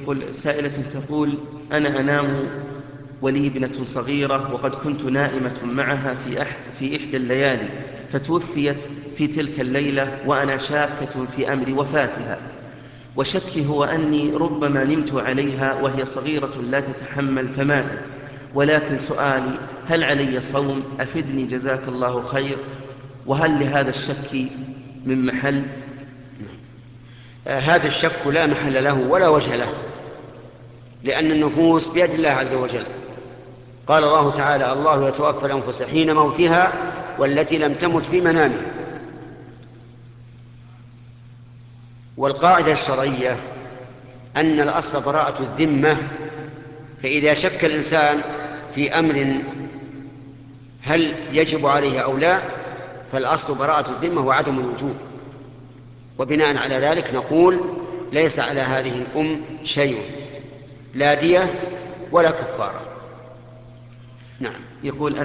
يقول سائلة تقول: أنا أنام ولي ابنة صغيرة وقد كنت نائمة معها في إحدى الليالي، فتوفيت في تلك الليلة وأنا شاكة في أمر وفاتها، وشكي هو أني ربما نمت عليها وهي صغيرة لا تتحمل فماتت، ولكن سؤالي: هل علي صوم؟ أفدني جزاك الله خير، وهل لهذا الشك من محل؟ هذا الشك لا محل له ولا وجه له، لأن النفوس بيد الله عز وجل. قال الله تعالى: الله يتوفى الأنفس حين موتها والتي لم تمت في منامها. والقاعدة الشرعية أن الأصل براءة الذمة، فإذا شك الإنسان في أمر هل يجب عليه أو لا، فالأصل براءة الذمة وعدم الوجوب، وبناء على ذلك نقول ليس على هذه الأم شيء، لا دية ولا كفارة. نعم. يقول